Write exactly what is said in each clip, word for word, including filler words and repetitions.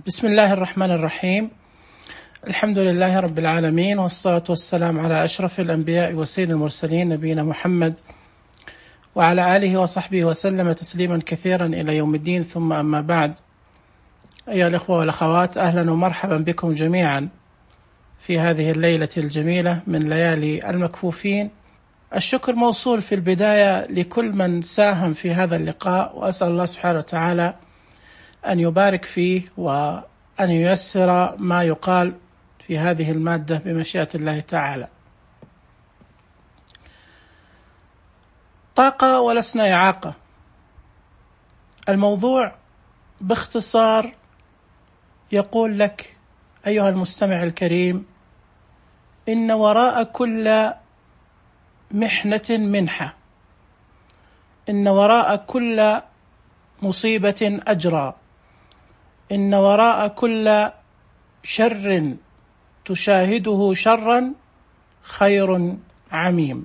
بسم الله الرحمن الرحيم. الحمد لله رب العالمين، والصلاة والسلام على أشرف الأنبياء وسيد المرسلين نبينا محمد وعلى آله وصحبه وسلم تسليما كثيرا إلى يوم الدين، ثم أما بعد. أيها الأخوة والأخوات، أهلا ومرحبا بكم جميعا في هذه الليلة الجميلة من ليالي المكفوفين. الشكر موصول في البداية لكل من ساهم في هذا اللقاء، وأسأل الله سبحانه وتعالى أن يبارك فيه وأن ييسر ما يقال في هذه المادة بمشيئة الله تعالى. طاقة ولسنا إعاقة. الموضوع باختصار يقول لك أيها المستمع الكريم: إن وراء كل محنة منحة، إن وراء كل مصيبة أجرى، إن وراء كل شر تشاهده شرا خير عميم.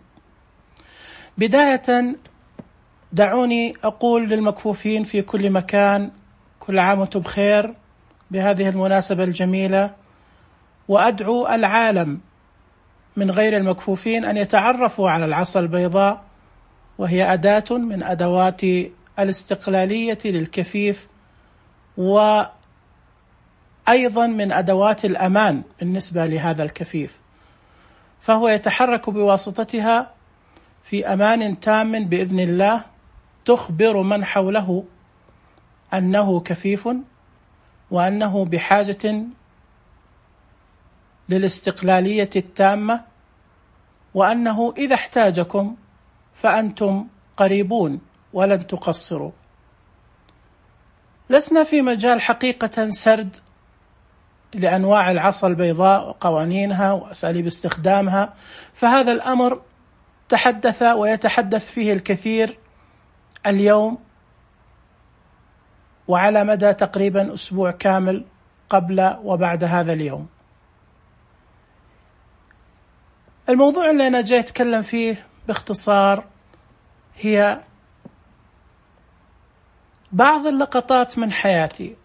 بداية دعوني أقول للمكفوفين في كل مكان كل عام وانتم بخير بهذه المناسبة الجميلة، وأدعو العالم من غير المكفوفين أن يتعرفوا على العصا البيضاء، وهي أداة من أدوات الاستقلالية للكفيف، وأيضا من أدوات الأمان بالنسبة لهذا الكفيف، فهو يتحرك بواسطتها في أمان تام بإذن الله، تخبر من حوله أنه كفيف وأنه بحاجة للاستقلالية التامة، وأنه إذا احتاجكم فأنتم قريبون ولن تقصروا. لسنا في مجال حقيقة سرد لأنواع العصا البيضاء وقوانينها وأساليب استخدامها، فهذا الأمر تحدث ويتحدث فيه الكثير اليوم وعلى مدى تقريبا أسبوع كامل قبل وبعد هذا اليوم. الموضوع اللي أنا جاي أتكلم فيه باختصار هي بعض اللقطات من حياتي،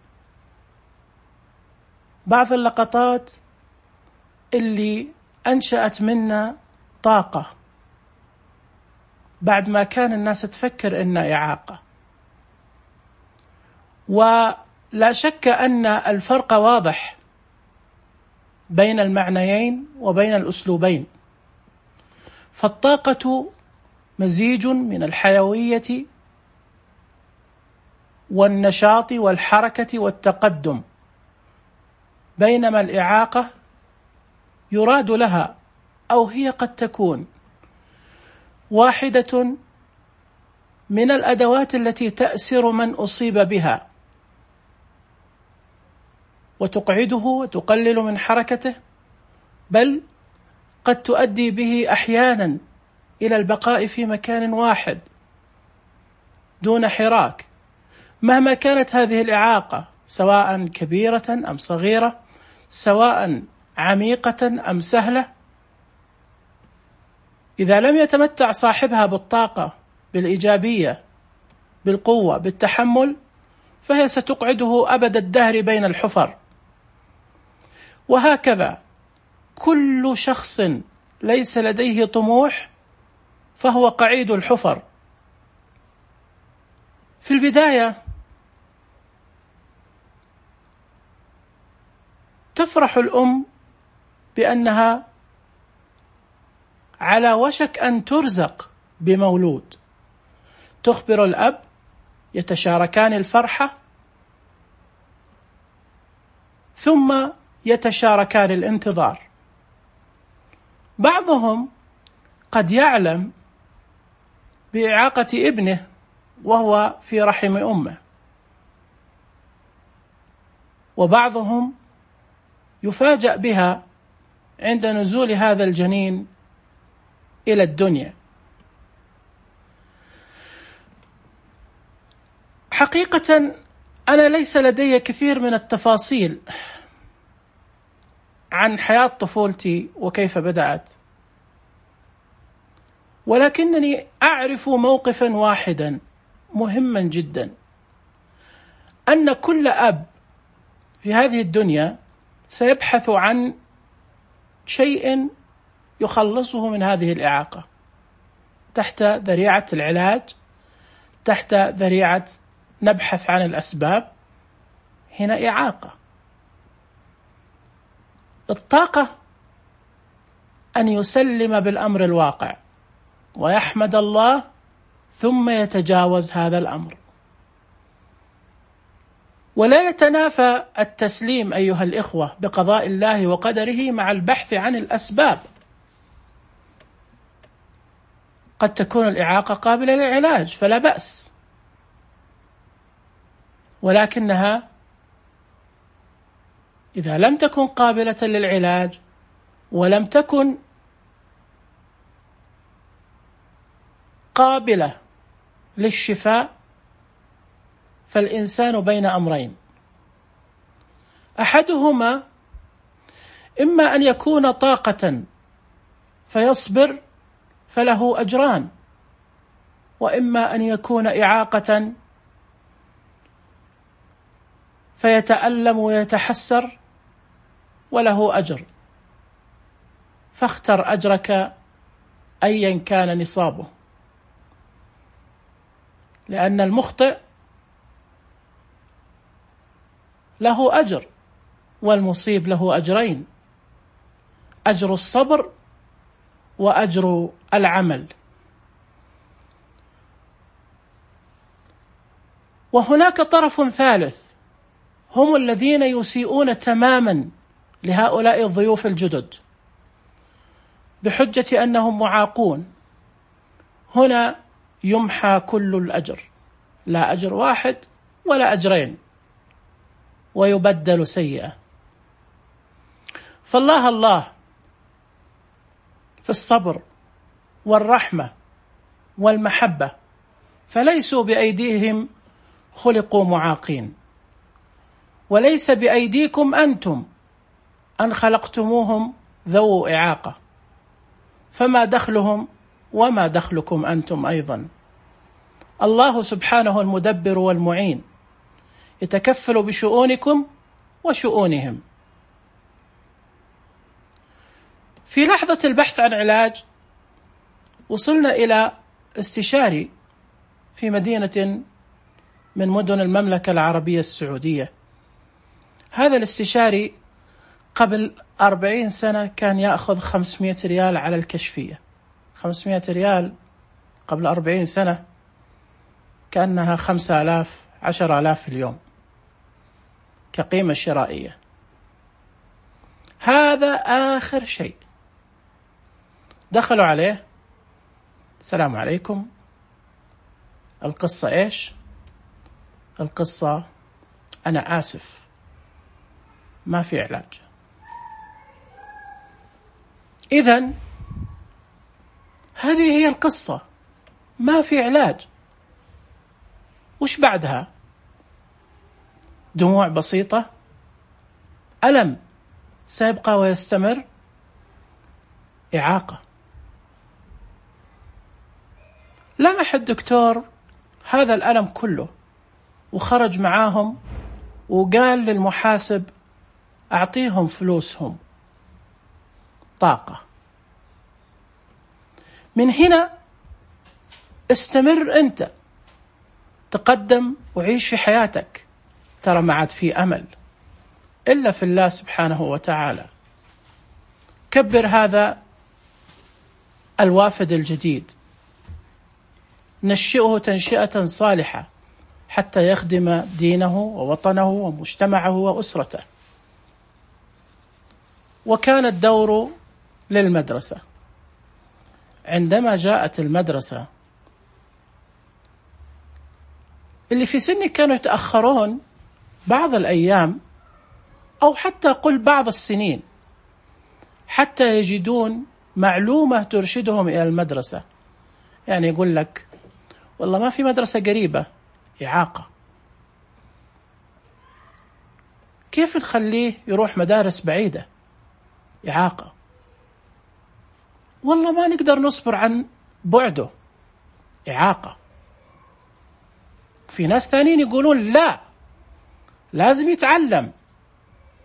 بعض اللقطات اللي أنشأت منا طاقة بعد ما كان الناس تفكر إنها إعاقة. ولا شك أن الفرق واضح بين المعنيين وبين الأسلوبين، فالطاقة مزيج من الحيوية والنشاط والحركة والتقدم، بينما الإعاقة يراد لها أو هي قد تكون واحدة من الأدوات التي تأسر من أصيب بها وتقعده وتقلل من حركته، بل قد تؤدي به أحيانا إلى البقاء في مكان واحد دون حراك، مهما كانت هذه الإعاقة، سواء كبيرة أم صغيرة، سواء عميقة أم سهلة. إذا لم يتمتع صاحبها بالطاقة، بالإيجابية، بالقوة، بالتحمل، فهي ستقعده أبد الدهر بين الحفر. وهكذا كل شخص ليس لديه طموح فهو قعيد الحفر. في البداية تفرح الأم بأنها على وشك أن ترزق بمولود، تخبر الأب، يتشاركان الفرحة، ثم يتشاركان الانتظار. بعضهم قد يعلم بإعاقة ابنه وهو في رحم أمه، وبعضهم يفاجأ بها عند نزول هذا الجنين إلى الدنيا. حقيقة أنا ليس لدي كثير من التفاصيل عن حياة طفولتي وكيف بدأت، ولكنني أعرف موقفا واحدا مهما جدا، أن كل أب في هذه الدنيا سيبحث عن شيء يخلصه من هذه الإعاقة تحت ذريعة العلاج، تحت ذريعة نبحث عن الأسباب. هنا إعاقة. الطاقة أن يسلم بالأمر الواقع ويحمد الله ثم يتجاوز هذا الأمر. ولا يتنافى التسليم أيها الإخوة بقضاء الله وقدره مع البحث عن الأسباب. قد تكون الإعاقة قابلة للعلاج فلا بأس، ولكنها إذا لم تكن قابلة للعلاج ولم تكن قابلة للشفاء فالإنسان بين أمرين، أحدهما إما أن يكون طاقة فيصبر فله أجران، وإما أن يكون إعاقة فيتألم ويتحسر وله أجر. فاختر أجرك أيا كان نصابه، لأن المخطئ له أجر والمصيب له أجرين، أجر الصبر وأجر العمل. وهناك طرف ثالث هم الذين يسيئون تماما لهؤلاء الضيوف الجدد بحجة أنهم معاقون. هنا يمحى كل الأجر، لا أجر واحد ولا أجرين، ويبدل سيئة. فالله الله في الصبر والرحمة والمحبة، فليسوا بأيديهم خلقوا معاقين، وليس بأيديكم أنتم أن خلقتموهم ذو إعاقة، فما دخلهم وما دخلكم أنتم أيضا. الله سبحانه المدبر والمعين يتكفل بشؤونكم وشؤونهم. في لحظة البحث عن علاج وصلنا إلى استشاري في مدينة من مدن المملكة العربية السعودية. هذا الاستشاري قبل أربعين سنة كان يأخذ خمسمائة ريال على الكشفية. خمسمائة ريال قبل أربعين سنة كأنها خمسة آلاف عشر آلاف اليوم كقيمة شرائية. هذا آخر شيء. دخلوا عليه، السلام عليكم، القصة إيش؟ القصة أنا آسف ما في علاج. إذن هذه هي القصة، ما في علاج. وش بعدها؟ دموع بسيطة، ألم سيبقى ويستمر، إعاقة. لمح الدكتور هذا الألم كله وخرج معاهم وقال للمحاسب أعطيهم فلوسهم، طاقة. من هنا استمر أنت، تقدم وعيش في حياتك، ترى ما عاد في أمل إلا في الله سبحانه وتعالى. كبر هذا الوافد الجديد، نشئه تنشئة صالحة حتى يخدم دينه ووطنه ومجتمعه وأسرته. وكان الدور للمدرسة. عندما جاءت المدرسة، اللي في سني كانوا يتأخرون بعض الأيام أو حتى قل بعض السنين حتى يجدون معلومة ترشدهم إلى المدرسة. يعني يقول لك والله ما في مدرسة قريبة، إعاقة، كيف نخليه يروح مدارس بعيدة؟ إعاقة. والله ما نقدر نصبر عن بعده، إعاقة. في ناس ثانيين يقولون لا، لازم يتعلم،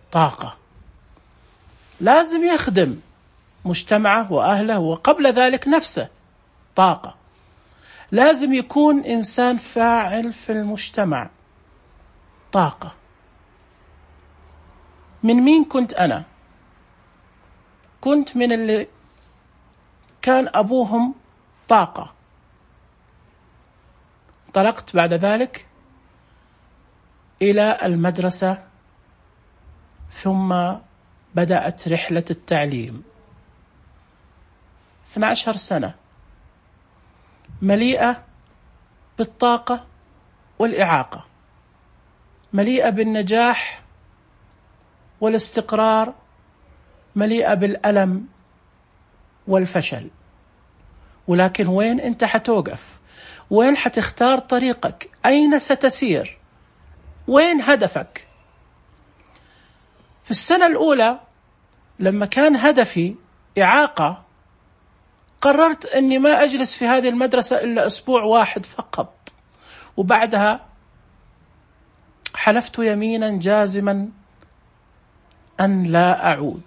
طاقة، لازم يخدم مجتمعه وأهله وقبل ذلك نفسه. طاقة، لازم يكون إنسان فاعل في المجتمع. طاقة. من مين كنت أنا؟ كنت من اللي كان أبوهم طاقة. انطلقت بعد ذلك إلى المدرسة، ثم بدأت رحلة التعليم. اثنتا عشرة سنة مليئة بالطاقة والإعاقة، مليئة بالنجاح والاستقرار، مليئة بالألم والفشل. ولكن وين أنت حتوقف؟ وين حتختار طريقك؟ أين ستسير؟ وين هدفك؟ في السنة الأولى لما كان هدفي إعاقة، قررت أني ما أجلس في هذه المدرسة إلا أسبوع واحد فقط، وبعدها حلفت يمينا جازما أن لا أعود.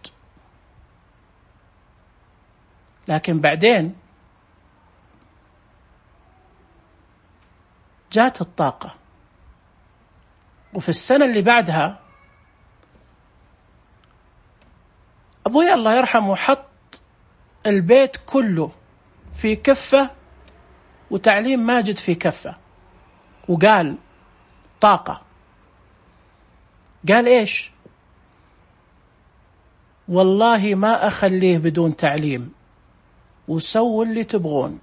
لكن بعدين جاءت الطاقة، وفي السنة اللي بعدها أبوي الله يرحمه حط البيت كله في كفة وتعليم ماجد في كفة، وقال طاقة. قال إيش؟ والله ما أخليه بدون تعليم، وسووا اللي تبغون،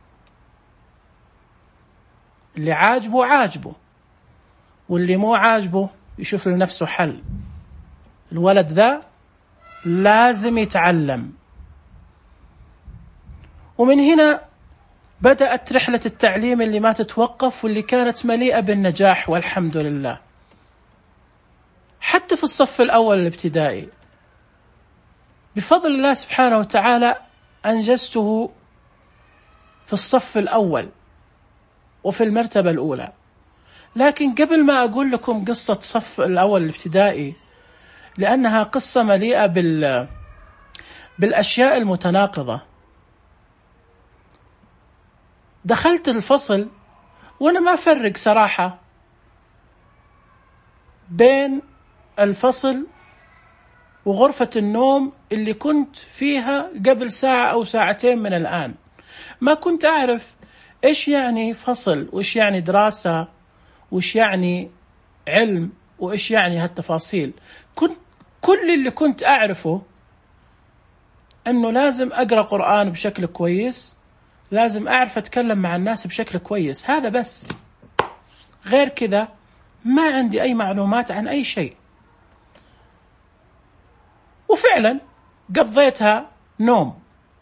اللي عاجبه عاجبه، واللي مو عاجبه يشوف لنفسه حل. الولد ذا لازم يتعلم. ومن هنا بدأت رحلة التعليم اللي ما تتوقف، واللي كانت مليئة بالنجاح والحمد لله. حتى في الصف الأول الابتدائي بفضل الله سبحانه وتعالى أنجزته في الصف الأول وفي المرتبة الأولى. لكن قبل ما أقول لكم قصة صف الأول الابتدائي، لأنها قصة مليئة بال بالأشياء المتناقضة، دخلت الفصل وأنا ما أفرق صراحة بين الفصل وغرفة النوم اللي كنت فيها قبل ساعة أو ساعتين من الآن. ما كنت أعرف إيش يعني فصل، وإيش يعني دراسة، وإيش يعني علم، وإيش يعني هالتفاصيل. كنت كل اللي كنت أعرفه أنه لازم أقرأ قرآن بشكل كويس، لازم أعرف أتكلم مع الناس بشكل كويس، هذا بس. غير كذا ما عندي أي معلومات عن أي شيء. وفعلا قضيتها نوم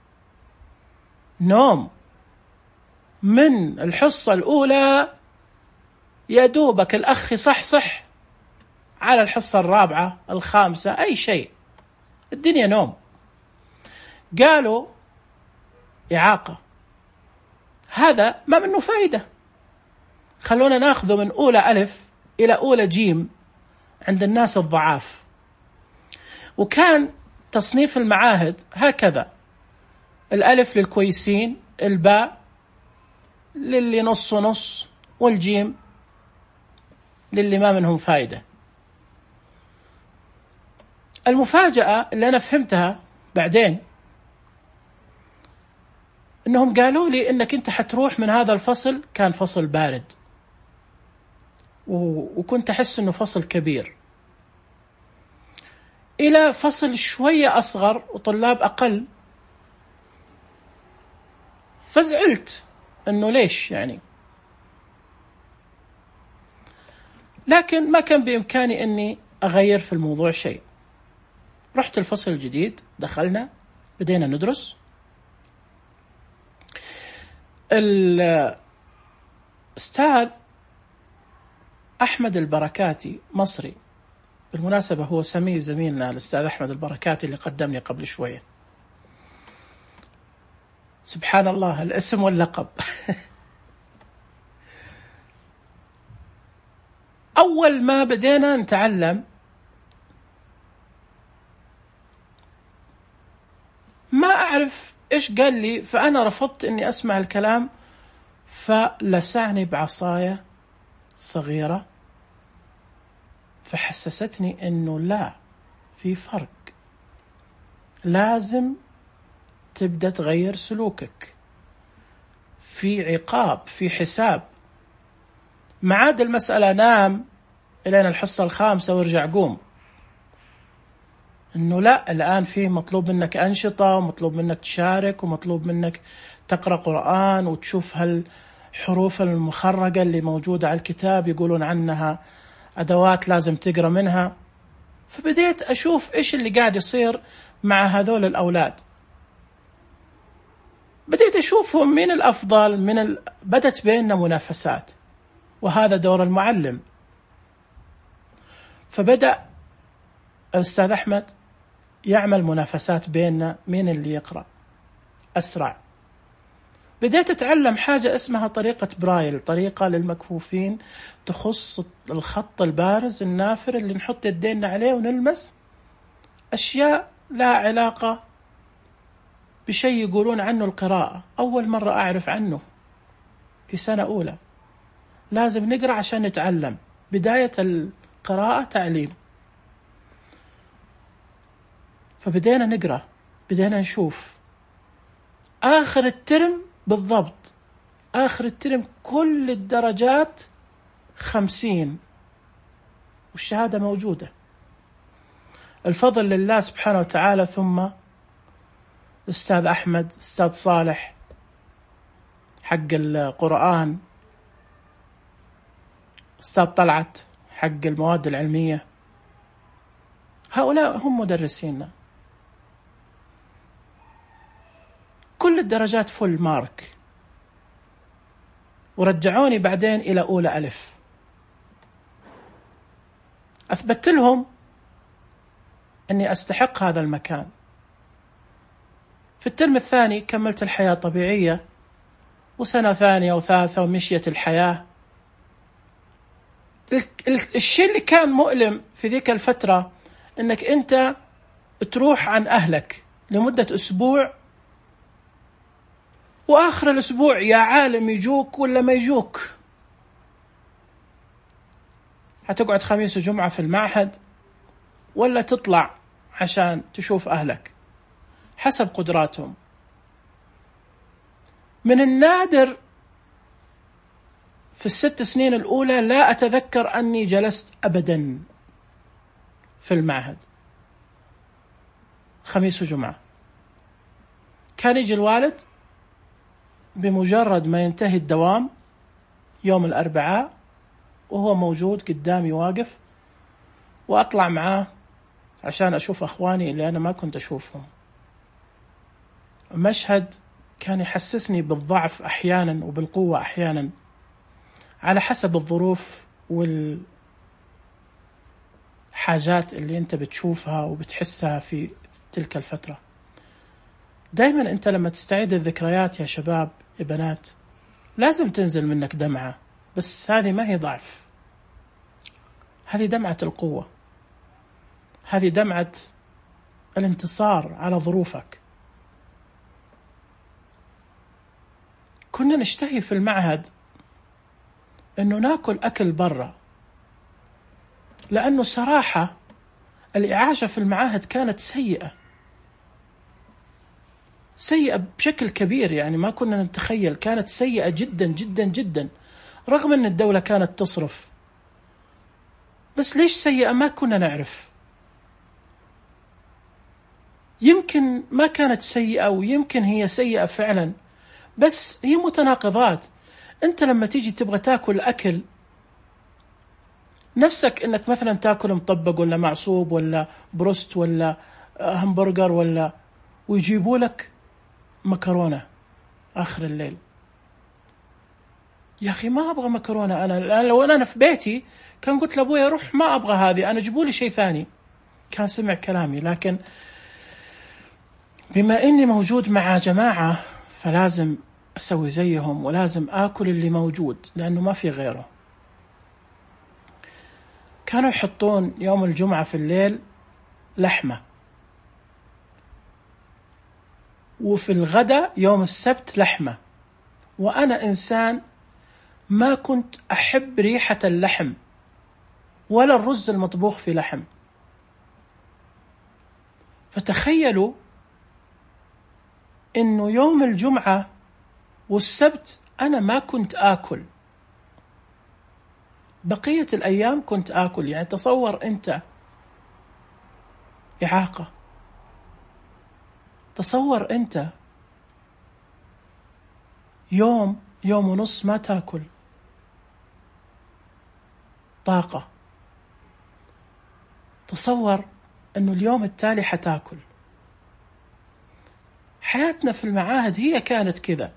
نوم من الحصة الأولى يا دوبك الأخ صح صح على الحصة الرابعة الخامسة أي شيء، الدنيا نوم. قالوا إعاقة، هذا ما منه فايدة، خلونا ناخذه من أولى ألف إلى أولى جيم عند الناس الضعاف. وكان تصنيف المعاهد هكذا: الألف للكويسين، الباء للي نص نص، والجيم للي ما منهم فايدة. المفاجأة اللي أنا فهمتها بعدين إنهم قالوا لي إنك أنت حتروح من هذا الفصل، كان فصل بارد وكنت أحس إنه فصل كبير، إلى فصل شوية أصغر وطلاب أقل. فزعلت إنه ليش يعني، لكن ما كان بإمكاني إني أغير في الموضوع شيء. رحت الفصل الجديد، دخلنا بدينا ندرس. الأستاذ أحمد البركاتي مصري، بالمناسبة هو سمي زميلنا الأستاذ أحمد البركاتي اللي قدمني قبل شوية. سبحان الله، الاسم واللقب. أول ما بدينا نتعلم أعرف إيش قال لي، فأنا رفضت إني أسمع الكلام، فلسعني بعصاية صغيرة فحسستني إنه لا، في فرق، لازم تبدأ تغير سلوكك، في عقاب، في حساب. ما عاد المسألة نام إلينا الحصة الخامسة وارجع قوم، إنه لا، الآن في مطلوب منك أنشطة، ومطلوب منك تشارك، ومطلوب منك تقرأ قرآن وتشوف هالحروف المخرجة اللي موجودة على الكتاب يقولون عنها أدوات لازم تقرأ منها. فبديت أشوف إيش اللي قاعد يصير مع هذول الأولاد، بديت أشوفهم من الأفضل، من ال... بدت بيننا منافسات، وهذا دور المعلم. فبدأ الأستاذ أحمد يعمل منافسات بيننا، مين اللي يقرأ أسرع. بديت أتعلم حاجة اسمها طريقة برايل، طريقة للمكفوفين تخص الخط البارز النافر اللي نحط يدينا عليه ونلمس أشياء لا علاقة بشيء يقولون عنه القراءة. أول مرة أعرف عنه في سنة أولى. لازم نقرأ عشان نتعلم، بداية القراءة تعليم. فبدينا نقرأ، بدينا نشوف. آخر الترم بالضبط، آخر الترم كل الدرجات خمسين والشهادة موجودة، الفضل لله سبحانه وتعالى. ثم أستاذ أحمد، أستاذ صالح حق القرآن، أستاذ طلعت حق المواد العلمية، هؤلاء هم مدرسينا. كل الدرجات فول مارك، ورجعوني بعدين إلى أولى ألف. أثبت لهم أني أستحق هذا المكان. في الترم الثاني كملت الحياة طبيعية، وسنة ثانية وثالثة ومشيت الحياة. الشيء اللي كان مؤلم في ذيك الفترة أنك أنت تروح عن أهلك لمدة أسبوع، وآخر الأسبوع يا عالم يجوك ولا ما يجوك. هتقعد خميس وجمعة في المعهد ولا تطلع عشان تشوف أهلك حسب قدراتهم. من النادر في الست سنين الأولى لا أتذكر أني جلست أبدا في المعهد خميس وجمعة. كان يجي الوالد بمجرد ما ينتهي الدوام يوم الأربعاء وهو موجود قدامي واقف، وأطلع معاه عشان أشوف أخواني اللي أنا ما كنت أشوفهم. مشهد كان يحسسني بالضعف أحيانا وبالقوة أحيانا على حسب الظروف والحاجات اللي أنت بتشوفها وبتحسها في تلك الفترة. دايما أنت لما تستعيد الذكريات يا شباب يا بنات لازم تنزل منك دمعة، بس هذه ما هي ضعف، هذه دمعة القوة، هذه دمعة الانتصار على ظروفك. كنا نشتهي في المعهد أنه ناكل أكل برا، لأنه صراحة الإعاشة في المعاهد كانت سيئة سيئة بشكل كبير، يعني ما كنا نتخيل، كانت سيئة جدا جدا جدا، رغم أن الدولة كانت تصرف. بس ليش سيئة ما كنا نعرف. يمكن ما كانت سيئة ويمكن هي سيئة فعلا، بس هي متناقضات. أنت لما تيجي تبغى تاكل أكل نفسك أنك مثلا تاكل مطبق ولا معصوب ولا بروست ولا همبرجر ولا، ويجيبوا لك مكرونة آخر الليل. يا أخي ما أبغى مكرونة، أنا الآن لو أنا في بيتي كان قلت لأبويا روح ما أبغى هذه، أنا جيبوا لي شيء ثاني، كان سمع كلامي. لكن بما إني موجود مع جماعة فلازم أسوي زيهم، ولازم آكل اللي موجود لأنه ما في غيره. كانوا يحطون يوم الجمعة في الليل لحمة، وفي الغداء يوم السبت لحمة. وأنا إنسان ما كنت أحب ريحة اللحم ولا الرز المطبوخ في لحم. فتخيلوا إنه يوم الجمعة والسبت أنا ما كنت آكل، بقية الأيام كنت آكل. يعني تصور أنت إعاقة، تصور أنت يوم يوم ونص ما تاكل، طاقة. تصور أنه اليوم التالي حتاكل. حياتنا في المعاهد هي كانت كذا.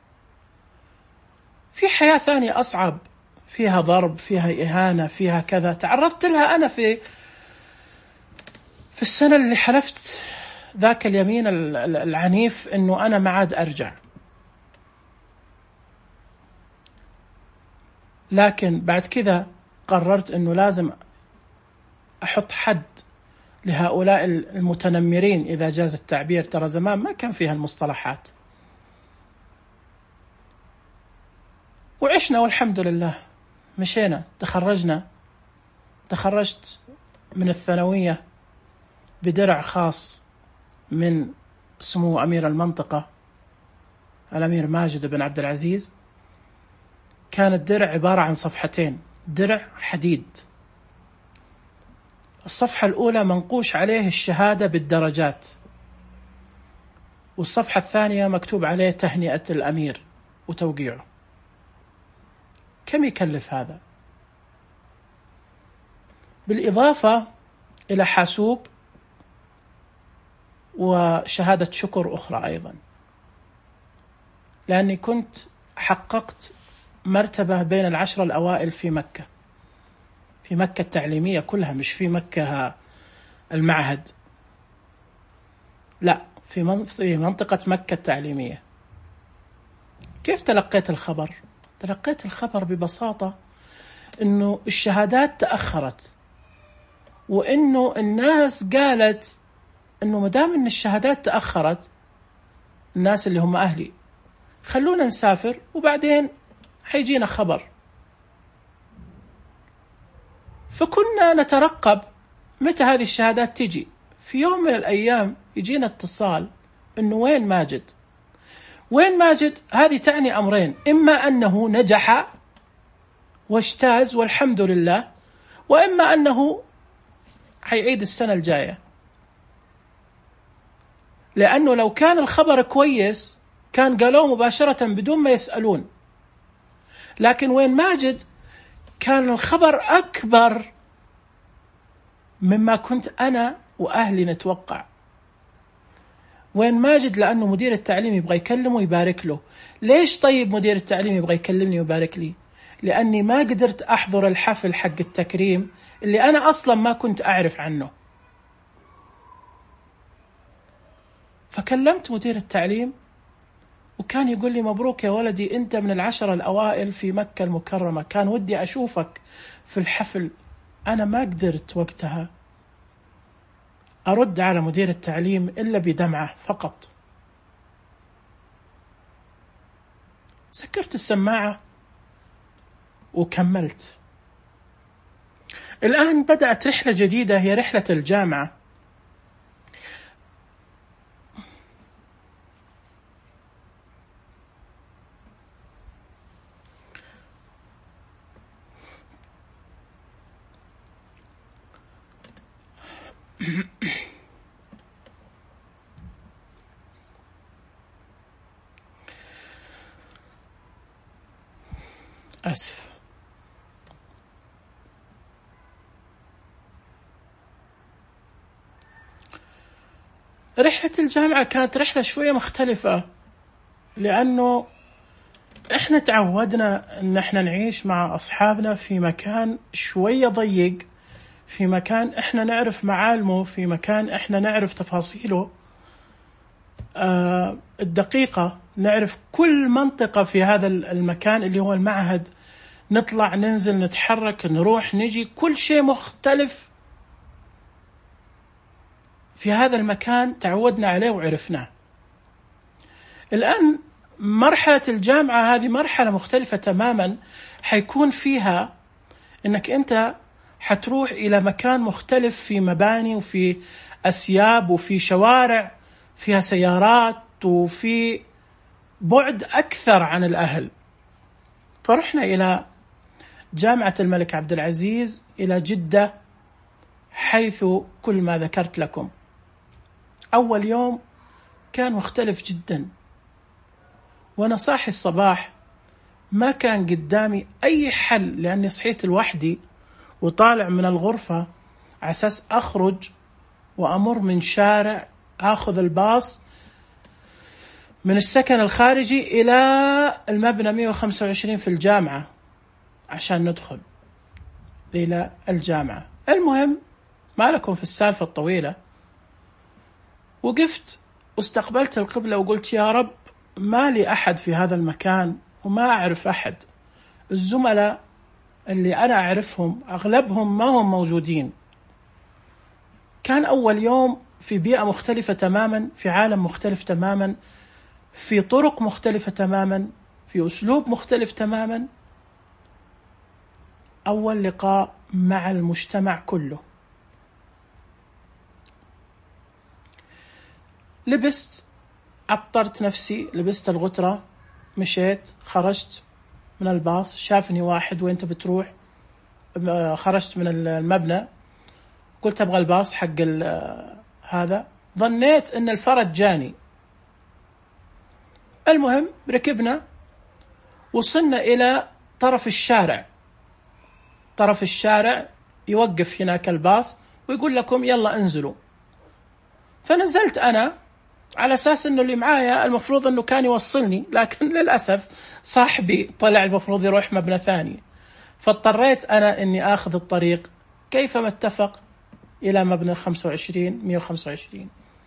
في حياة ثانية أصعب، فيها ضرب، فيها إهانة، فيها كذا، تعرضت لها أنا في في السنة اللي حلفت ذاك اليمين العنيف أنه أنا ما عاد أرجع. لكن بعد كذا قررت أنه لازم أحط حد لهؤلاء المتنمرين إذا جاز التعبير. ترى زمان ما كان فيها المصطلحات، وعشنا والحمد لله. مشينا، تخرجنا، تخرجت من الثانوية بدرع خاص من سمو أمير المنطقة الأمير ماجد بن عبد العزيز. كان الدرع عبارة عن صفحتين، درع حديد. الصفحة الأولى منقوش عليه الشهادة بالدرجات، والصفحة الثانية مكتوب عليه تهنئة الأمير وتوقيعه. كم يكلف هذا؟ بالإضافة إلى حاسوب وشهادة شكر أخرى أيضا، لأني كنت حققت مرتبة بين العشرة الأوائل في مكة، في مكة التعليمية كلها، مش في مكة المعهد، لا، في منطقة مكة التعليمية. كيف تلقيت الخبر؟ تلقيت الخبر ببساطة إنه الشهادات تأخرت، وإنه الناس قالت إنه مدام إن الشهادات تأخرت، الناس اللي هم أهلي، خلونا نسافر وبعدين حيجينا خبر. فكنا نترقب متى هذه الشهادات تجي. في يوم من الأيام يجينا اتصال إنه وين ماجد؟ وين ماجد؟ هذه تعني أمرين: إما أنه نجح واجتاز والحمد لله، وإما أنه حيعيد السنة الجاية. لأنه لو كان الخبر كويس كان قالوا مباشرة بدون ما يسألون. لكن وين ماجد كان الخبر أكبر مما كنت أنا وأهلي نتوقع. وين ماجد لأنه مدير التعليم يبغى يكلمه ويبارك له. ليش طيب مدير التعليم يبغى يكلمني ويبارك لي؟ لأني ما قدرت أحضر الحفل حق التكريم اللي أنا أصلا ما كنت أعرف عنه. فكلمت مدير التعليم وكان يقول لي: مبروك يا ولدي، أنت من العشرة الأوائل في مكة المكرمة، كان ودي أشوفك في الحفل. أنا ما قدرت وقتها أرد على مدير التعليم إلا بدمعة فقط. سكرت السماعة وكملت. الآن بدأت رحلة جديدة، هي رحلة الجامعة. أسف. رحلة الجامعة كانت رحلة شوية مختلفة، لأنه إحنا تعودنا أن إحنا نعيش مع أصحابنا في مكان شوية ضيق، في مكان إحنا نعرف معالمه، في مكان إحنا نعرف تفاصيله آه الدقيقة، نعرف كل منطقة في هذا المكان اللي هو المعهد. نطلع ننزل نتحرك نروح نجي، كل شيء مختلف في هذا المكان تعودنا عليه وعرفناه. الآن مرحلة الجامعة هذه مرحلة مختلفة تماما، حيكون فيها أنك أنت حتروح إلى مكان مختلف، في مباني وفي أسياب وفي شوارع فيها سيارات وفي بعد أكثر عن الأهل. فرحنا إلى جامعة الملك عبد العزيز إلى جدة، حيث كل ما ذكرت لكم. أول يوم كان مختلف جدا، وأنا صاحي الصباح ما كان قدامي أي حل، لأني صحيت لوحدي وطالع من الغرفة على أساس أخرج وأمر من شارع، أخذ الباص من السكن الخارجي إلى المبنى مئة وخمسة وعشرين في الجامعة عشان ندخل إلى الجامعة. المهم ما لكم في السالفة الطويلة، وقفت واستقبلت القبلة وقلت يا رب ما لي أحد في هذا المكان وما أعرف أحد. الزملاء اللي أنا أعرفهم أغلبهم ما هم موجودين. كان أول يوم في بيئة مختلفة تماما، في عالم مختلف تماما، في طرق مختلفة تماما، في أسلوب مختلف تماما. أول لقاء مع المجتمع كله. لبست، عطرت نفسي، لبست الغترة، مشيت، خرجت من الباص، شافني واحد وين انت بتروح؟ خرجت من المبنى، قلت أبغى الباص حق هذا، ظنيت أن الفرج جاني. المهم ركبنا، وصلنا إلى طرف الشارع. طرف الشارع يوقف هناك الباص ويقول لكم يلا انزلوا. فنزلت أنا على أساس أنه اللي معايا المفروض أنه كان يوصلني، لكن للأسف صاحبي طلع المفروض يروح مبنى ثاني، فاضطريت أنا أني آخذ الطريق كيفما اتفق إلى مبنى خمسة وعشرين مئة وخمسة وعشرين.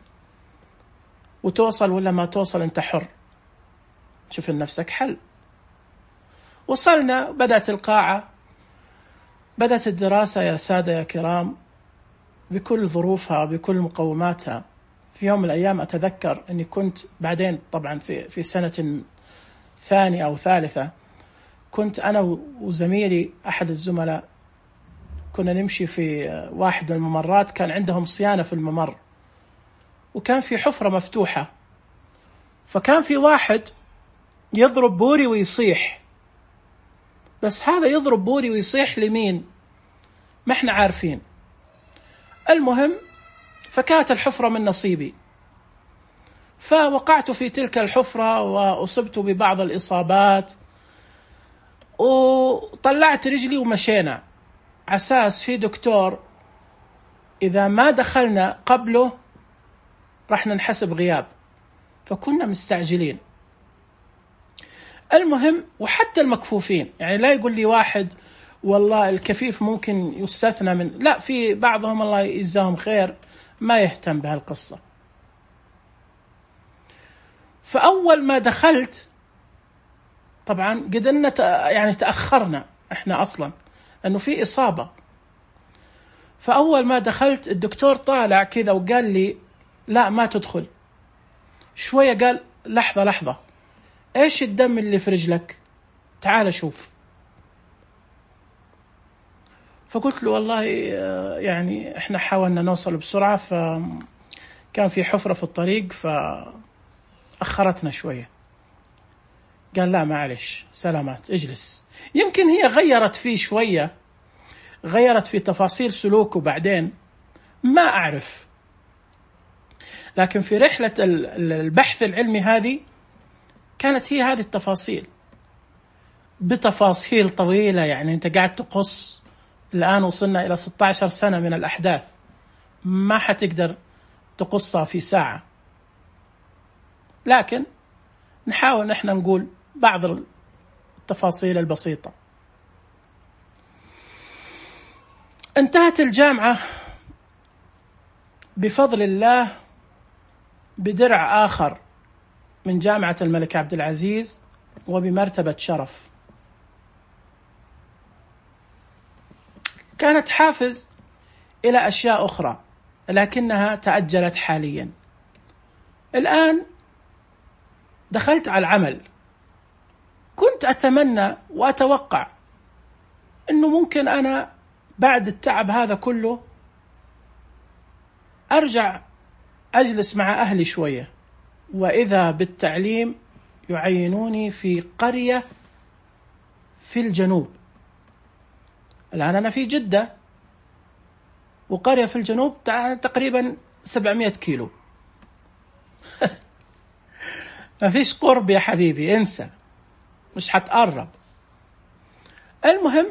وتوصل ولا ما توصل أنت حر، شوف لنفسك حل. وصلنا، بدأت القاعة، بدأت الدراسة يا سادة يا كرام بكل ظروفها بكل مقوماتها. في يوم من الأيام أتذكر أني كنت بعدين طبعا في في سنة ثانية أو ثالثة، كنت أنا وزميلي أحد الزملاء كنا نمشي في واحد من الممرات، كان عندهم صيانة في الممر، وكان في حفرة مفتوحة، فكان في واحد يضرب بوري ويصيح. بس هذا يضرب بوري ويصيح لمين؟ ما احنا عارفين. المهم فكانت الحفرة من نصيبي، فوقعت في تلك الحفرة وأصبت ببعض الإصابات، وطلعت رجلي ومشينا على أساس في دكتور إذا ما دخلنا قبله راح ننحسب غياب، فكنا مستعجلين. المهم وحتى المكفوفين، يعني لا يقول لي واحد والله الكفيف ممكن يستثنى من، لا، في بعضهم الله يجزاهم خير ما يهتم بهالقصة. فأول ما دخلت طبعا قدرنا يعني تأخرنا احنا أصلا لأنه في إصابة. فأول ما دخلت الدكتور طالع كذا وقال لي لا ما تدخل. شوية قال لحظة لحظة، ايش الدم اللي في رجلك؟ تعال شوف. فقلت له والله يعني احنا حاولنا نوصل بسرعة، فكان في حفرة في الطريق فأخرتنا شوية. قال لا معلش سلامات اجلس. يمكن هي غيرت فيه شوية، غيرت في تفاصيل سلوكه بعدين ما أعرف، لكن في رحلة البحث العلمي هذه كانت هي هذه التفاصيل بتفاصيل طويلة. يعني أنت قاعد تقص، الآن وصلنا إلى ستة عشر سنة من الأحداث، ما حتقدر تقصها في ساعة، لكن نحاول نحن نقول بعض التفاصيل البسيطة. انتهت الجامعة بفضل الله بدرع آخر من جامعة الملك عبد العزيز وبمرتبة شرف. كانت حافز إلى أشياء أخرى لكنها تأجلت حاليا. الآن دخلت على العمل. كنت أتمنى وأتوقع أنه ممكن أنا بعد التعب هذا كله أرجع أجلس مع أهلي شوية، وإذا بالتعليم يعينوني في قرية في الجنوب. الآن أنا في جدة، وقرية في الجنوب تقريبا سبعمائة كيلو. ما فيش قرب يا حبيبي، انسى، مش هتقرب. المهم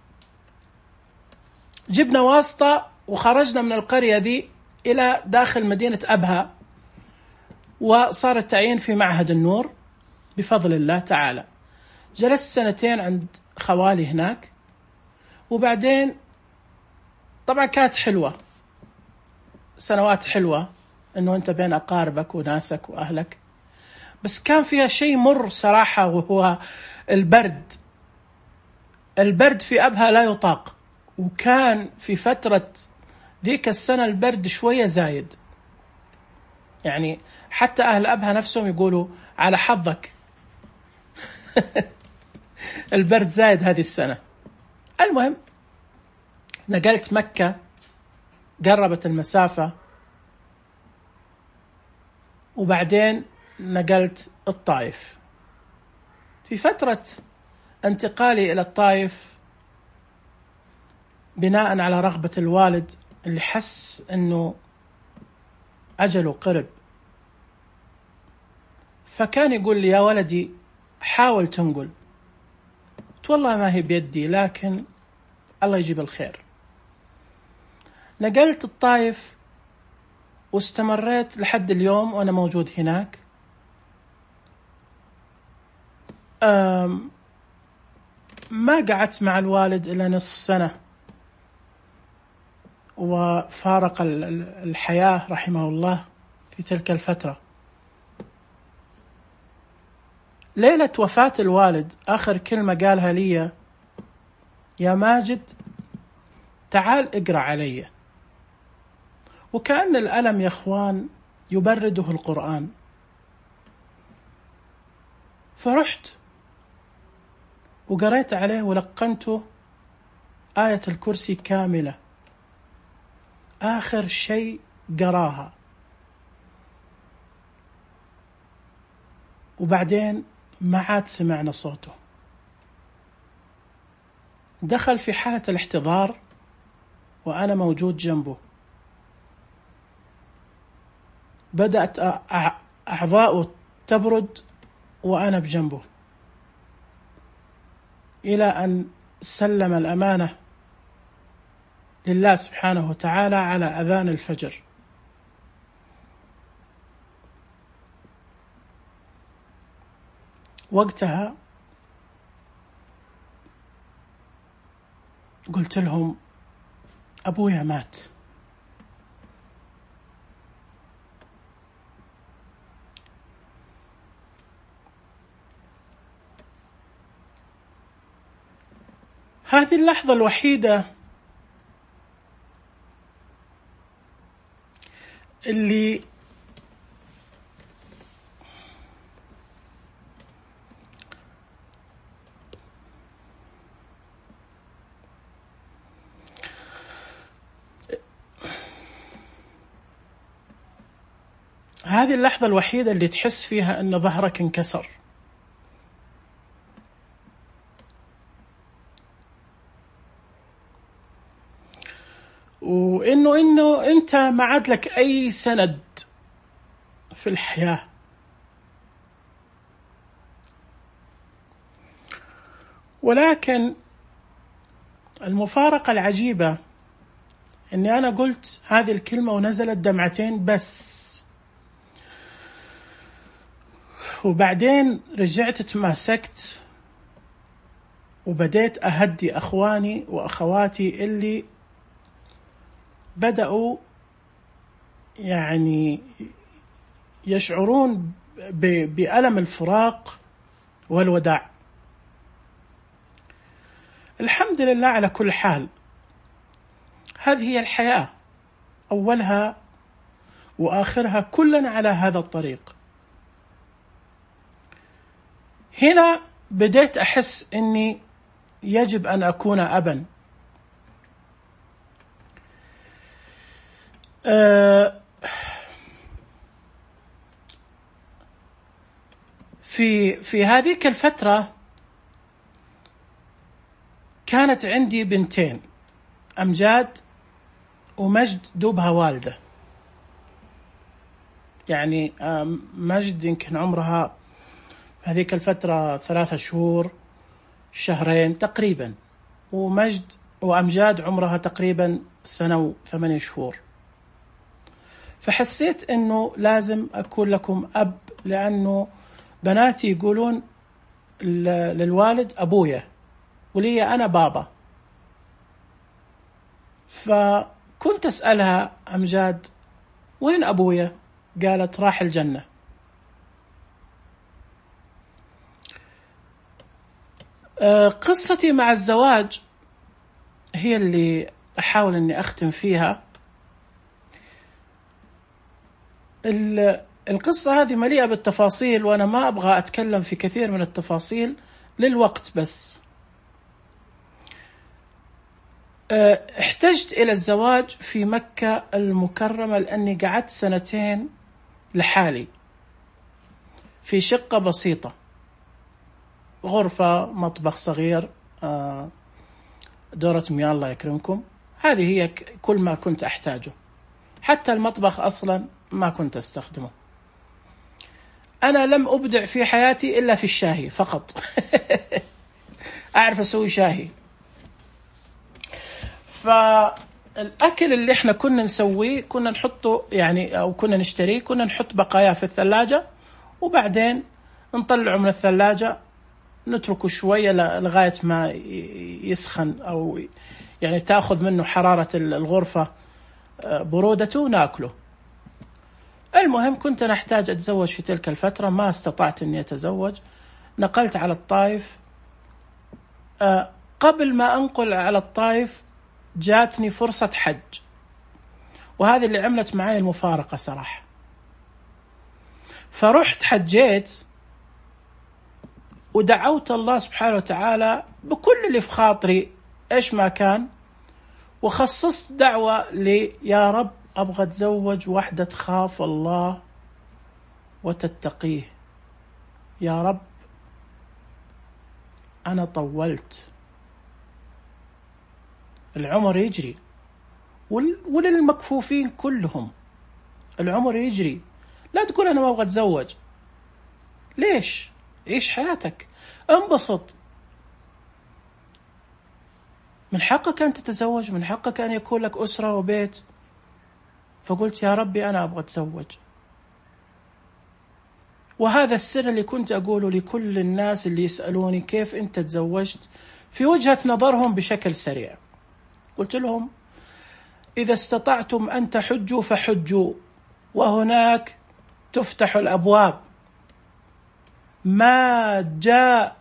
جبنا واسطة وخرجنا من القرية دي إلى داخل مدينة أبها، وصار التعيين في معهد النور بفضل الله تعالى. جلست سنتين عند خوالي هناك، وبعدين طبعا كانت حلوة، سنوات حلوة أنه أنت بين أقاربك وناسك وأهلك، بس كان فيها شيء مر صراحة، وهو البرد. البرد في أبها لا يطاق، وكان في فترة ذيك السنة البرد شوية زايد، يعني حتى أهل أبها نفسهم يقولوا على حظك. البرد زايد هذه السنة. المهم نقلت مكة، قربت المسافة، وبعدين نقلت الطائف. في فترة انتقالي إلى الطائف بناء على رغبة الوالد اللي حس أنه أجله قرب، فكان يقول لي يا ولدي حاول تنقل. قلت والله ما هي بيدي، لكن الله يجيب الخير. نقلت الطائف واستمريت لحد اليوم وأنا موجود هناك. ما قعدت مع الوالد إلا نصف سنة، وفارق الحياة رحمه الله في تلك الفترة. ليلة وفاة الوالد آخر كلمة قالها لي: يا ماجد تعال اقرأ علي. وكأن الألم يا أخوان يبرده القرآن. فرحت وقرأت عليه ولقنته آية الكرسي كاملة، آخر شيء قراها. وبعدين ما عاد سمعنا صوته. دخل في حالة الاحتضار وأنا موجود جنبه. بدأت أعضاؤه تبرد وأنا بجنبه، إلى أن سلم الأمانة لله سبحانه وتعالى على أذان الفجر. وقتها قلت لهم أبويا مات. هذه اللحظة الوحيدة اللي هذه اللحظة الوحيدة اللي تحس فيها أن ظهرك انكسر. وإنه إنه أنت ما عاد لك أي سند في الحياة. ولكن المفارقة العجيبة إني أنا قلت هذه الكلمة ونزلت دمعتين بس، وبعدين رجعت تماسكت وبديت أهدي أخواني وأخواتي اللي بدأوا يعني يشعرون بألم الفراق والوداع. الحمد لله على كل حال، هذه هي الحياة، أولها وآخرها كلنا على هذا الطريق. هنا بديت أحس أني يجب أن أكون أبا. أه في في هذيك الفترة كانت عندي بنتين، أمجاد ومجد دوبها والدة. يعني مجد يمكن عمرها هذيك الفترة ثلاثة شهور شهرين تقريبا، ومجد وأمجاد عمرها تقريبا سنة وثمانية شهور. فحسيت أنه لازم أكون لكم أب، لأنه بناتي يقولون للوالد أبويا ولي أنا بابا. فكنت أسألها أمجاد وين أبويا؟ قالت راح الجنة. قصتي مع الزواج هي اللي أحاول أني أختم فيها. القصة هذه مليئة بالتفاصيل، وأنا ما أبغى أتكلم في كثير من التفاصيل للوقت. بس احتجت إلى الزواج في مكة المكرمة، لأني قعدت سنتين لحالي في شقة بسيطة، غرفة، مطبخ صغير، دورة مياه الله يكرمكم. هذه هي كل ما كنت أحتاجه. حتى المطبخ أصلا ما كنت أستخدمه. أنا لم أبدع في حياتي إلا في الشاهي فقط. أعرف أسوي شاهي. فالأكل اللي إحنا كنا نسويه كنا نحطه يعني أو كنا نشتريه، كنا نحط بقايا في الثلاجة، وبعدين نطلعه من الثلاجة نتركه شوية لغاية ما يسخن، أو يعني تأخذ منه حرارة الغرفة برودته ونأكله. المهم كنت نحتاج أتزوج في تلك الفترة، ما استطعت أني أتزوج. نقلت على الطائف. قبل ما أنقل على الطائف جاتني فرصة حج، وهذه اللي عملت معي المفارقة صراحة. فرحت حجيت ودعوت الله سبحانه وتعالى بكل اللي في خاطري إيش ما كان، وخصصت دعوة لي: يا رب أبغى أتزوج واحدة تخاف الله وتتقيه. يا رب أنا طولت، العمر يجري، وللمكفوفين كلهم العمر يجري. لا تقول أنا ما أبغى أتزوج. ليش؟ عيش حياتك، انبسط. من حقك أن تتزوج، من حقك أن يكون لك أسرة وبيت. فقلت يا ربي أنا أبغى أتزوج. وهذا السر اللي كنت أقوله لكل الناس اللي يسألوني كيف أنت تزوجت، في وجهة نظرهم بشكل سريع. قلت لهم: إذا استطعتم أن تحجوا فحجوا، وهناك تفتح الأبواب. ما جاء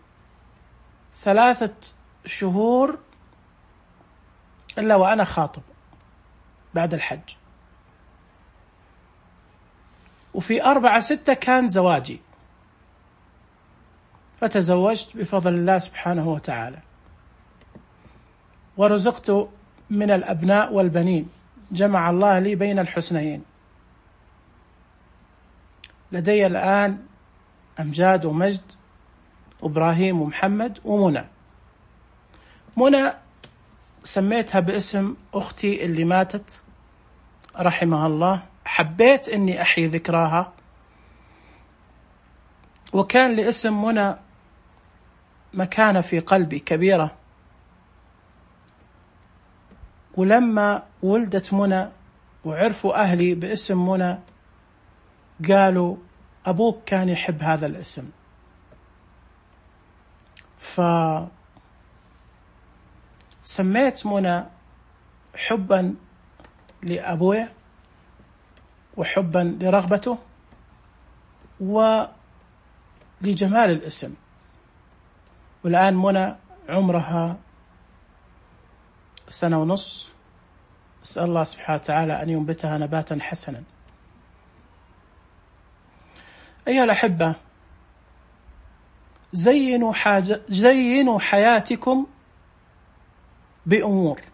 ثلاثة شهور إلا وأنا خاطب بعد الحج، وفي أربعة ستة كان زواجي. فتزوجت بفضل الله سبحانه وتعالى، ورزقت من الأبناء والبنين، جمع الله لي بين الحسنيين. لدي الآن أمجاد ومجد وإبراهيم ومحمد ومنى. منى سميتها باسم أختي اللي ماتت رحمها الله، حبيت أني أحيي ذكراها. وكان لاسم منى مكانة في قلبي كبيرة. ولما ولدت منى وعرفوا أهلي باسم منى قالوا: أبوك كان يحب هذا الاسم. فسميت منى حبا لأبويا وحبا لرغبته ولجمال الاسم. والآن منى عمرها سنة ونص. أسأل الله سبحانه وتعالى أن ينبتها نباتا حسنا. أيها الأحبة، زينوا, حاجة زينوا حياتكم بأمور،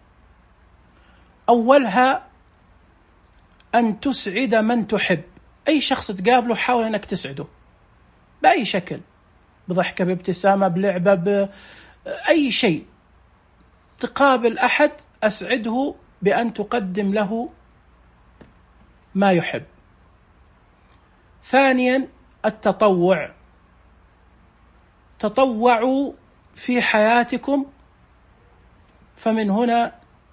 أولها أن تسعد من تحب. أي شخص تقابله حاول أنك تسعده بأي شكل، بضحكة، بابتسامة، بلعبة، بأي شيء. تقابل أحد أسعده بأن تقدم له ما يحب. ثانيا التطوع، تطوعوا في حياتكم، فمن هنا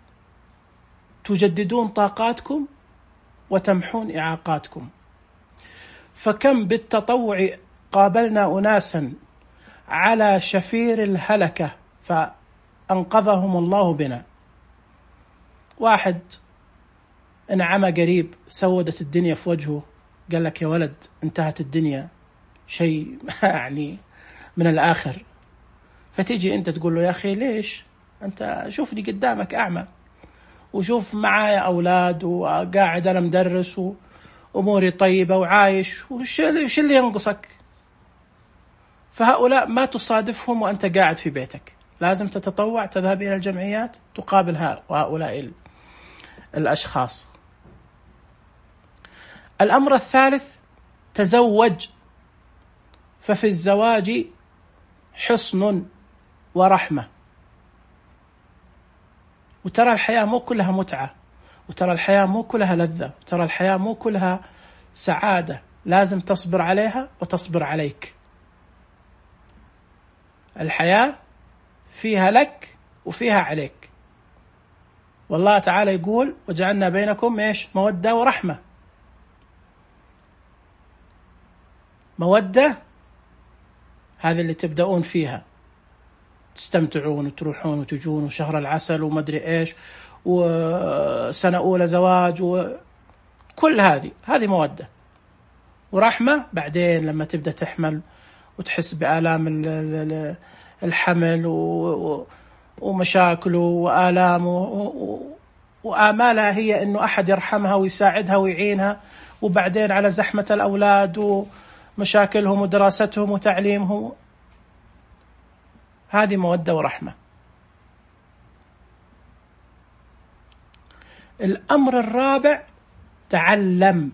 تجددون طاقاتكم وتمحون إعاقاتكم. فكم بالتطوع قابلنا أناسا على شفير الهلكة فأنقذهم الله بنا. واحد انعمى قريب، سودت الدنيا في وجهه، قال لك يا ولد انتهت الدنيا، شيء يعني من الآخر. فتيجي أنت تقول له يا أخي ليش؟ أنت شوفني قدامك أعمى، وشوف معايا أولاد، وقاعد أنا مدرس، وأموري طيبة وعايش، وش اللي ينقصك؟ فهؤلاء ما تصادفهم وأنت قاعد في بيتك، لازم تتطوع، تذهب إلى الجمعيات، تقابل هؤلاء الأشخاص. الأمر الثالث تزوج، ففي الزواج حصن ورحمة. وترى الحياة مو كلها متعة، وترى الحياة مو كلها لذة، وترى الحياة مو كلها سعادة، لازم تصبر عليها وتصبر عليك. الحياة فيها لك وفيها عليك. والله تعالى يقول وجعلنا بينكم إيش؟ مودة ورحمة. مودة هذه اللي تبدأون فيها، تستمتعون وتروحون وتجون، وشهر العسل ومدري إيش، وسنة أولى زواج، وكل هذه هذه مودة. ورحمة بعدين لما تبدأ تحمل وتحس بآلام الحمل ومشاكله وآلامه وآمالها، هي إنه أحد يرحمها ويساعدها ويعينها، وبعدين على زحمة الأولاد ومشاكلهم ودراستهم وتعليمهم. هذه مودة ورحمة. الأمر الرابع تعلم،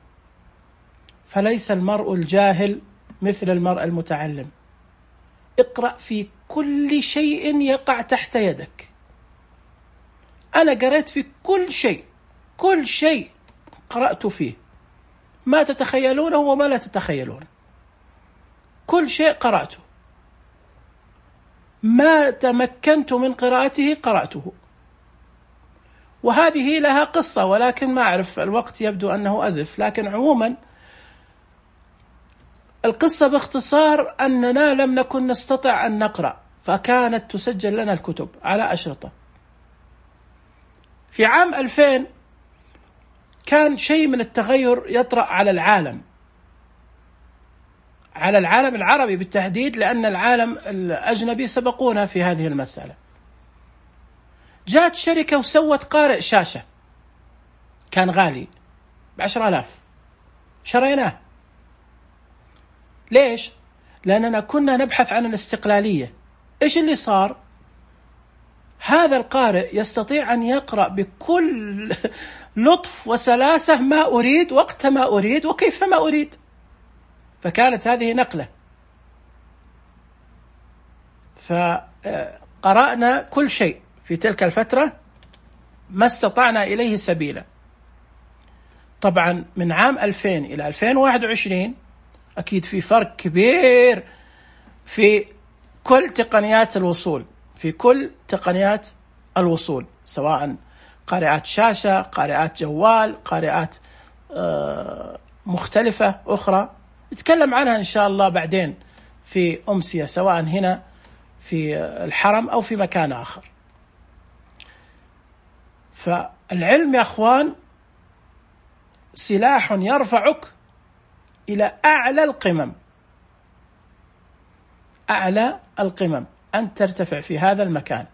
فليس المرء الجاهل مثل المرء المتعلم. اقرأ في كل شيء يقع تحت يدك. أنا قرأت في كل شيء، كل شيء قرأت فيه، ما تتخيلونه وما لا تتخيلونه، كل شيء قرأته. ما تمكنت من قراءته قرأته. وهذه لها قصة، ولكن ما أعرف، الوقت يبدو أنه أزف، لكن عموما القصة باختصار أننا لم نكن نستطع أن نقرأ، فكانت تسجل لنا الكتب على أشرطة. في عام ألفين كان شيء من التغير يطرأ على العالم، على العالم العربي بالتحديد، لأن العالم الأجنبي سبقونا في هذه المسألة. جاءت شركة وسوت قارئ شاشة، كان غالي بعشر آلاف، شريناه. ليش؟ لأننا كنا نبحث عن الاستقلالية. إيش اللي صار؟ هذا القارئ يستطيع أن يقرأ بكل لطف وسلاسة ما أريد، وقت ما أريد، وكيف ما أريد. فكانت هذه نقلة. فقرأنا كل شيء في تلك الفترة ما استطعنا إليه سبيلا. طبعا من عام ألفين إلى ألفين وواحد وعشرين أكيد في فرق كبير في كل تقنيات الوصول، في كل تقنيات الوصول، سواء قارئات شاشة، قارئات جوال، قارئات مختلفة أخرى نتكلم عنها إن شاء الله بعدين في أمسية، سواء هنا في الحرم أو في مكان آخر. فالعلم يا أخوان سلاح يرفعك إلى أعلى القمم، أعلى القمم، أن ترتفع في هذا المكان.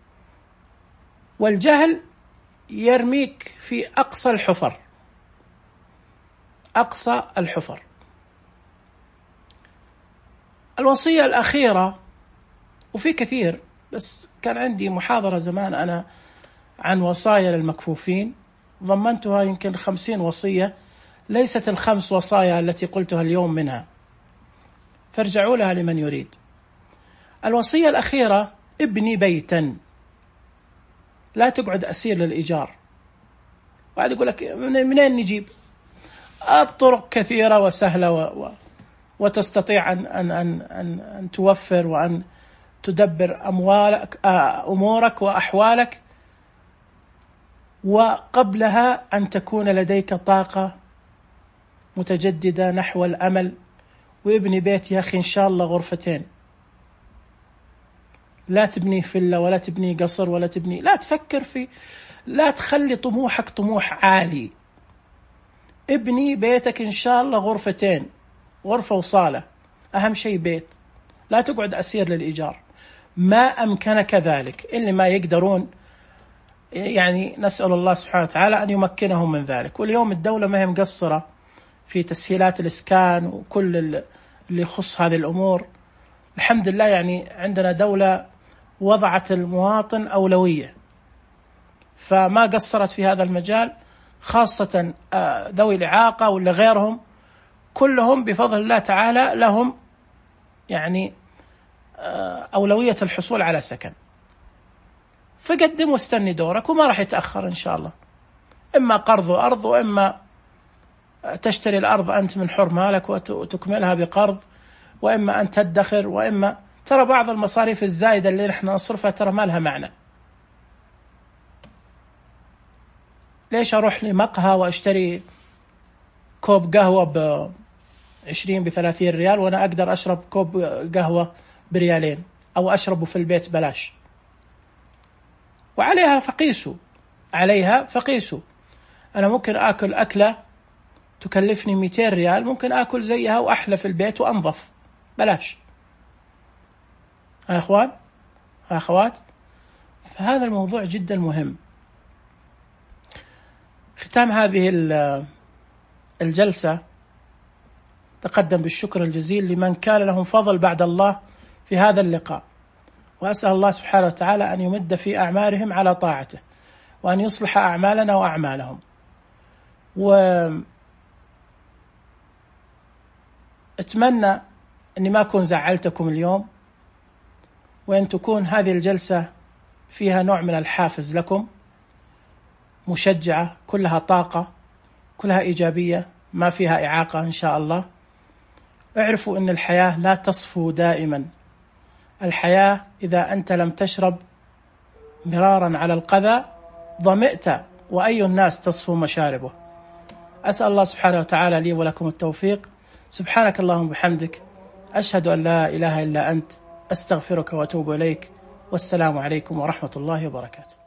والجهل يرميك في أقصى الحفر، أقصى الحفر. الوصية الأخيرة، وفي كثير، بس كان عندي محاضرة زمان أنا عن وصايا للمكفوفين، ضمنتها يمكن خمسين وصية، ليست الخمس وصايا التي قلتها اليوم منها، فارجعوا لها لمن يريد. الوصية الأخيرة: ابني بيتا، لا تقعد أسير للإيجار. وبعد يقول لك منين نجيب؟ الطرق كثيرة وسهلة و... و... وتستطيع أن أن أن أن, أن توفر وأن تدبر أموالك أمورك وأحوالك، وقبلها أن تكون لديك طاقة متجددة نحو الأمل. وابني بيت يا أخي إن شاء الله غرفتين، لا تبني فيلا ولا تبني قصر ولا تبني، لا تفكر في، لا تخلي طموحك طموح عالي. ابني بيتك إن شاء الله غرفتين، غرفة وصالة، أهم شيء بيت، لا تقعد أسير للإيجار. ما أمكنك ذلك، اللي ما يقدرون يعني نسأل الله سبحانه وتعالى أن يمكنهم من ذلك. واليوم الدولة ما هي مقصرة في تسهيلات الإسكان وكل اللي يخص هذه الأمور، الحمد لله. يعني عندنا دولة وضعت المواطن أولوية، فما قصرت في هذا المجال، خاصة ذوي الإعاقة ولا غيرهم، كلهم بفضل الله تعالى لهم يعني أولوية الحصول على سكن. فقدم واستني دورك، وما راح يتأخر إن شاء الله. إما قرض وأرض، وإما تشتري الأرض أنت من حر مالك وتكملها بقرض، وإما أن تدخر، وإما ترى بعض المصاريف الزايدة اللي نحن نصرفها ترى ما لها معنى. ليش أروح لمقهى وأشتري كوب قهوة بعشرين بثلاثين ريال وأنا أقدر أشرب كوب قهوة بريالين، أو أشربه في البيت بلاش؟ وعليها فقيسوا، عليها فقيسوا. أنا ممكن آكل أكلة تكلفني مئتين ريال، ممكن آكل زيها وأحلى في البيت وأنظف بلاش. ها أخوان، ها أخوات، فهذا الموضوع جدا مهم. ختام هذه الجلسة، تقدم بالشكر الجزيل لمن كان لهم فضل بعد الله في هذا اللقاء، وأسأل الله سبحانه وتعالى أن يمد في أعمارهم على طاعته، وأن يصلح أعمالنا وأعمالهم. وأتمنى أني ما أكون زعلتكم اليوم، وأن تكون هذه الجلسة فيها نوع من الحافز لكم، مشجعة، كلها طاقة، كلها إيجابية، ما فيها إعاقة إن شاء الله. اعرفوا أن الحياة لا تصفو دائما. الحياة إذا أنت لم تشرب مرارا على القذى ظمئت، وأي الناس تصفو مشاربه. أسأل الله سبحانه وتعالى لي ولكم التوفيق. سبحانك اللهم وبحمدك، أشهد أن لا إله إلا أنت، أستغفرك وأتوب إليك، والسلام عليكم ورحمة الله وبركاته.